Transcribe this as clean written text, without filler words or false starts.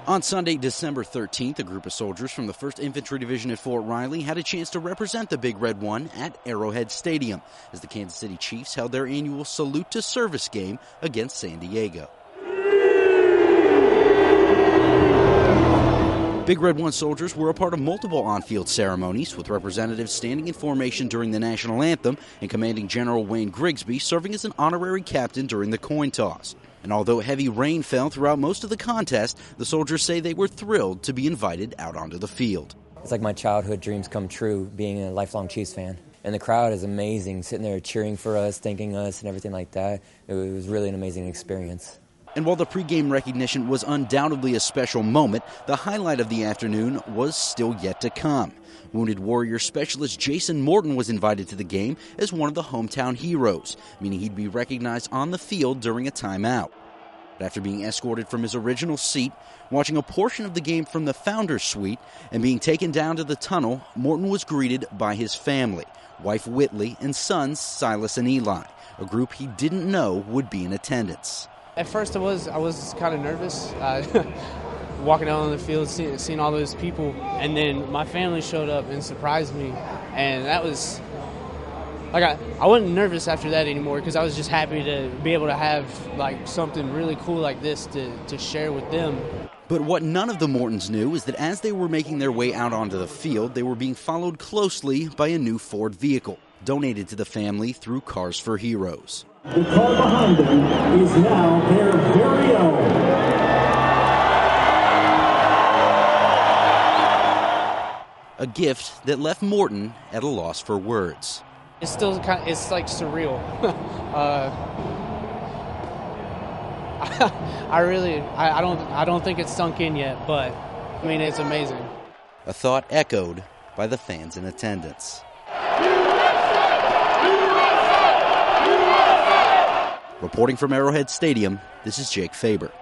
On Sunday, December 13th, a group of soldiers from the 1st Infantry Division at Fort Riley had a chance to represent the Big Red One at Arrowhead Stadium as the Kansas City Chiefs held their annual Salute to Service game against San Diego. Big Red One soldiers were a part of multiple on-field ceremonies, with representatives standing in formation during the national anthem and Commanding General Wayne Grigsby serving as an honorary captain during the coin toss. And although heavy rain fell throughout most of the contest, the soldiers say they were thrilled to be invited out onto the field. It's like my childhood dreams come true, being a lifelong Chiefs fan. And the crowd is amazing, sitting there cheering for us, thanking us, and everything like that. It was really an amazing experience. And while the pregame recognition was undoubtedly a special moment, the highlight of the afternoon was still yet to come. Wounded Warrior Specialist Jason Morton was invited to the game as one of the hometown heroes, meaning he'd be recognized on the field during a timeout. But after being escorted from his original seat, watching a portion of the game from the Founders Suite, and being taken down to the tunnel, Morton was greeted by his family, wife Whitley and sons Silas and Eli, a group he didn't know would be in attendance. At first I was kind of nervous, walking out on the field, seeing all those people, and then my family showed up and surprised me, and that was, like, I wasn't nervous after that anymore because I was just happy to be able to have like something really cool like this to share with them. But what none of the Mortons knew is that as they were making their way out onto the field, they were being followed closely by a new Ford vehicle, donated to the family through Cars for Heroes. The car behind them is now their very own. A gift that left Morton at a loss for words. It's still it's like surreal. I don't think it's sunk in yet, but I mean, it's amazing. A thought echoed by the fans in attendance. Reporting from Arrowhead Stadium, this is Jake Faber.